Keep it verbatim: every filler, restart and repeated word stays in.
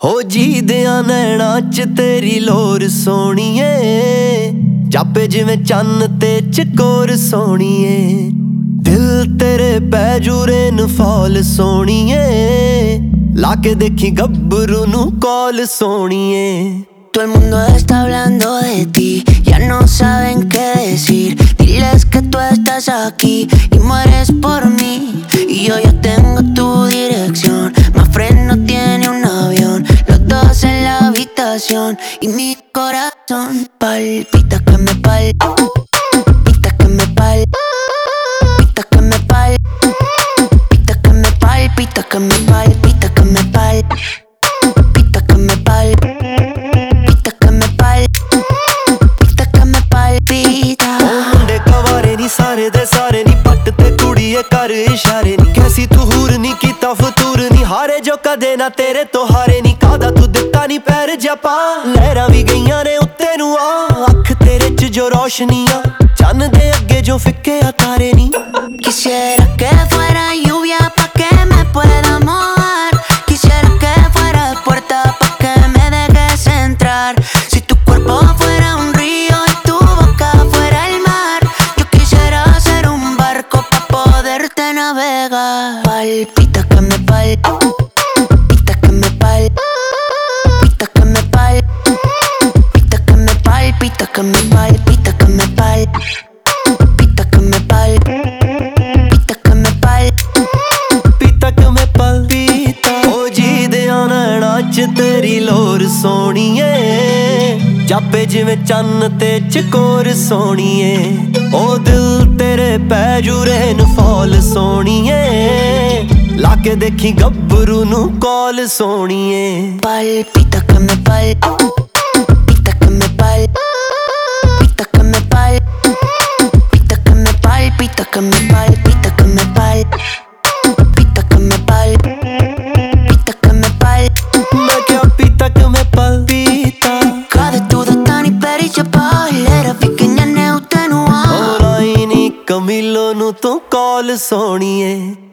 ਹੋ ਜੀ ਦਿਆਂ ਨੈਣਾਂ ਚ ਤੇਰੀ ਲੋਰ ਸੋਣੀਏ, ਜਾਪੇ ਜਿਵੇਂ ਚੰਨ ਤੇ ਚਕੋਰ ਸੋਣੀਏ। ਦਿਲ ਤੇਰੇ ਪੈ ਜੂਰੇ ਨੂੰ ਫੌਲ ਸੋਣੀਏ, ਲਾ ਕੇ ਦੇਖੀ ਗੱਭਰੂ ਨੂੰ ਕੌਲ ਸੋਣੀਏ। Todo el mundo está hablando de ti, ya no saben qué decir. Diles que tú estás aquí y mueres por mí. Y yo ya tengo tu dirección, Mafre no tiene un avión, los dos en la habitación. Y mi corazón palpita que me pal, pita que me pal, pita que me pal, pita que me pal, pita que me pal, pita que me pal, pita que me pal. ਸਾਰੇ ਦੇ ਸਾਰੇ ਨੀ ਪੱਟ ਤੇ ਕੁੜੀਏ ਕਰ ਇਸ਼ਾਰੇ ਨੀ, ਕੈਸੀ ਤੂੰ ਹੂਰ ਨੀ ਕੀਤਾ ਫਤੂਰ ਨੀ, ਹਾਰੇ ਜੋ ਕਦੇ ਨਾ ਤੇਰੇ ਤੋਂ ਹਾਰੇ ਨੀ। ਕਾਦਾ ਤੂੰ ਦਿੱਤਾ ਨੀ ਪੈਰ ਜਪਾ, ਲਹਿਰਾਂ ਵੀ ਗਈਆਂ ਨੇ ਉੱਤੇ ਨੂੰ ਆ। ਅੱਖ ਤੇਰੇ ਚ ਜੋ ਰੋਸ਼ਨੀ ਆ, ਚੰਨ ਦੇ ਅੱਗੇ ਜੋ ਫਿੱਕੇ ਆ ਤਾਰੇ ਨੀ। Quisiera que fuera lluvia pa' que me pueda mojar. Quisiera que fuera puerta pa' que me dejes entrar. Si tu cuerpo fuera un río y tu boca fuera el mar, yo quisiera ser un barco pa' poderte navegar. Palpita que me pal, pita que me pal, pita que me pal, pita que me pal, pita que me pal, pita que me pal, pita que me pal. ਤੇਰੀ ਲੋਰ ਸੋਣੀਏ, ਜਾਪੇ ਜਿਵੇਂ ਚੰਨ ਤੇ ਚਕੋਰ ਸੋਣੀਏ। ਉਹ ਦਿਲ ਤੇਰੇ ਪੈ ਜੂਰੇ ਨੂੰ ਫੌਲ ਸੋਣੀਏ, ਲਾ ਕੇ ਦੇਖੀ ਗੱਭਰੂ ਨੂੰ ਕੌਲ ਸੋਣੀਏ। Palpita que me pal, pita que me pal, pita que me pal, pita que me pal, pita que me pal, pita que me pal, pita que me pal, pita que me pal. Pita que me palpita, Cade tu da tani peri chapal, era pequeña ne utenu a। ora ini Camilo nu tu call soniye।